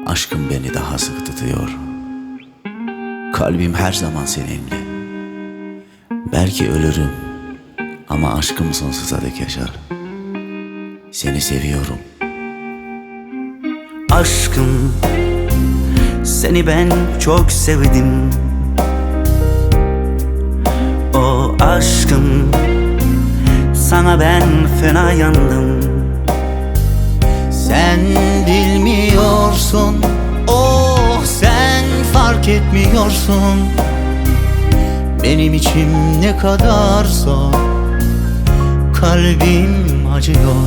Aşkın beni daha sık tutuyor. Kalbim her zaman seninle. Belki ölürüm ama aşkım sonsuza dek yaşar. Seni seviyorum. Aşkım, seni ben çok sevdim. O aşkım, sana ben fena yandım. Sen bilmiyorsun, oh sen fark etmiyorsun. Benim içim ne kadar zor, kalbim acıyor.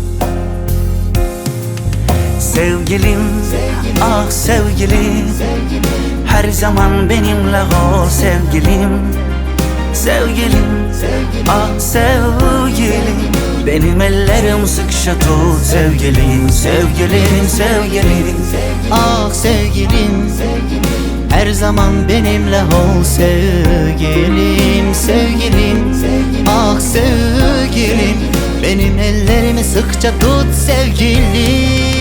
Sevgilim, ah sevgilim, her zaman benimle ol sevgilim. Sevgilim, ah sevgilim, benim ellerim sıkışa tut sevgilim. Sevgilim, sevgilim, Ah sevgilim, her zaman benimle ol sevgilim. Sevgilim, ah sevgilim, benim ellerimi sıkça tut sevgilim.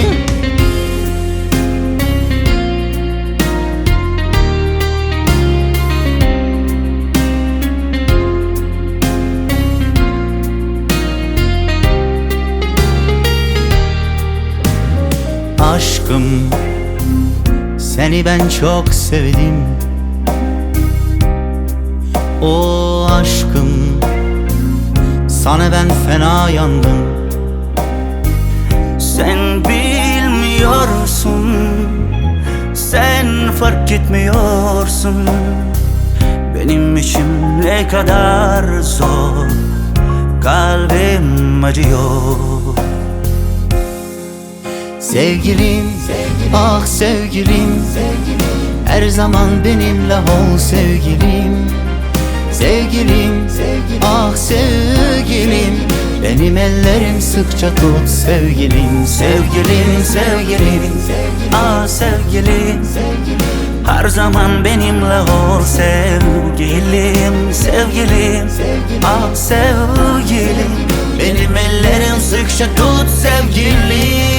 Aşkım, seni ben çok sevdim. O aşkım, sana ben fena yandım. sen bilmiyorsun, sen fark etmiyorsun. Benim içim ne kadar zor, kalbim acıyor. Sevgilim, ah sevgilim, her zaman benimle ol sevgilim. Sevgilim, ah sevgilim, benim ellerim sıkça tut sevgilim. Sevgilim, sevgilim, ah sevgilim, her zaman benimle ol sevgilim. Sevgilim, ah sevgilim, benim ellerim sıkça tut sevgilim.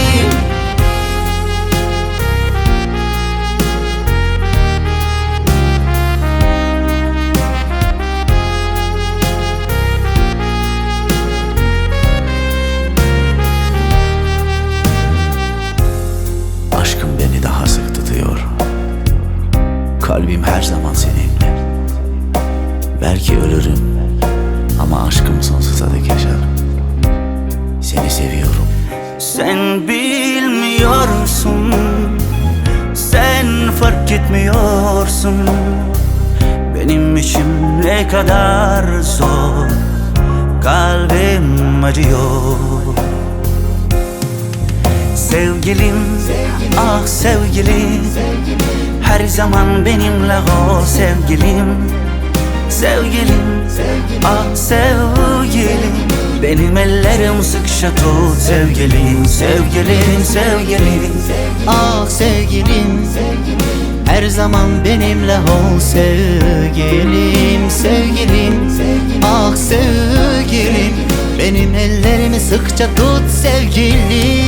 Aşkın beni daha sık tutuyor. Kalbim her zaman seninle. Belki ölürüm ama aşkım sonsuza dek yaşar. Seni seviyorum. Sen bilmiyorsun, sen fark etmiyorsun. Benim içim ne kadar zor, kalbim acıyor. Sevgilim, ah sevgilim, her zaman benimle ol sevgilim. Sevgilim, ah sevgilim, benim ellerim sıkışa tut sevgilim. Sevgilim, sevgilim, Ah sevgilim, her zaman benimle ol sevgilim. Sevgilim, ah sevgilim, benim ellerimi sıkça tut sevgilim.